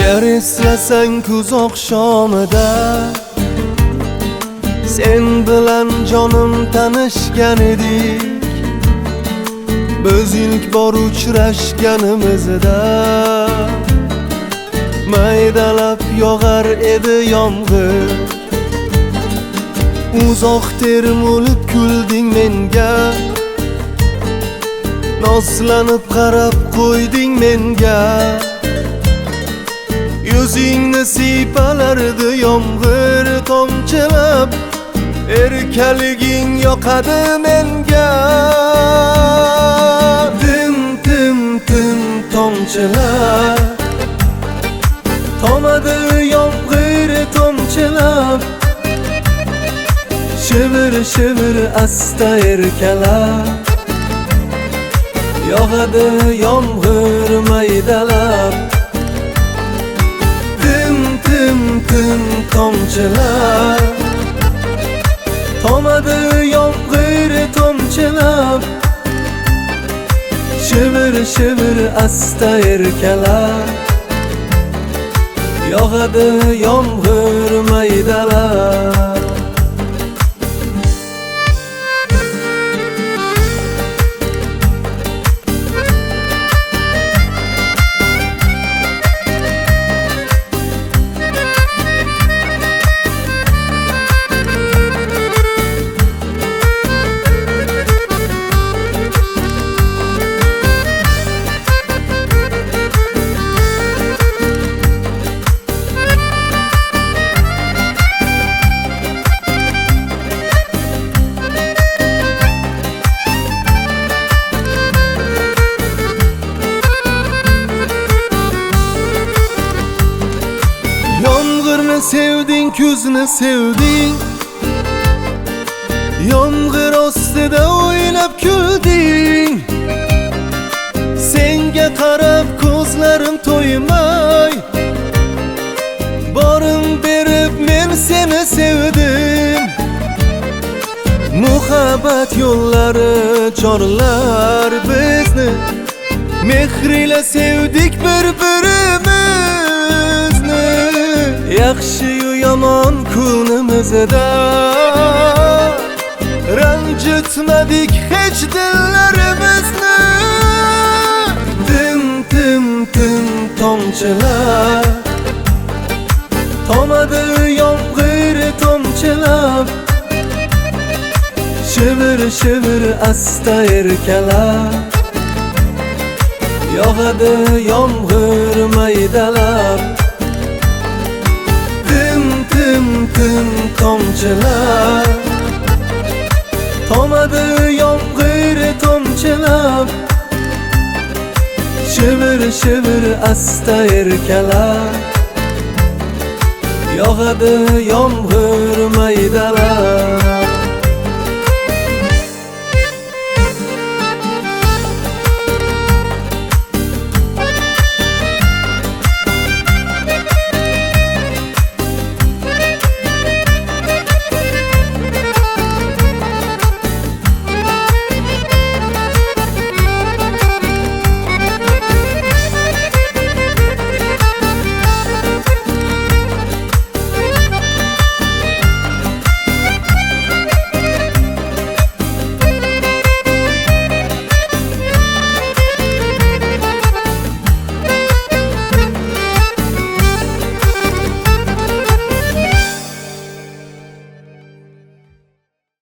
Agar eslasang kuz oqshomida sen bilan jonim tanishgan edik, biz ilk bor uchrashganimizda maydalab yog'ar edi yomg'ir. Uzoq termulib kulding menga, noslanib qarab qo'yding menga. Yuzingni siypalardi yomg'ir tomchilab, erkaliging yoqadi menga. Tim tim tim tomchilar tomadi yomg'ir tomchilab, shivir shivir asta erkalab, yog'adi yomg'ir maydalab. Tim tim tim tomchilar tomadi yomg'ir tomchilab, shivir shivir asta erkalab, yog'adi yomg'ir maydalab. Sevding, kuzni sevding, yomg'ir ostida o'ylab kulding. Senga qarab ko'zlarim to'ymay, borim berib men seni sevdim. Muhabbat yo'llari chorlar bizni, mehrila sevdik bir-birimizni. Yaxshi-yu yomon kunimizda ranjitmadik hech dillarimizni. Tim tim tim tomchilar tomadi yomg'ir tomchilab, shivir shivir asta erkalab, yog'adi yomg'ir maydalab. Tim tim tomchilar tomadi yomg'ir tomchilab, shivir shivir asta erkalab, yog'adi yomg'ir maydalab.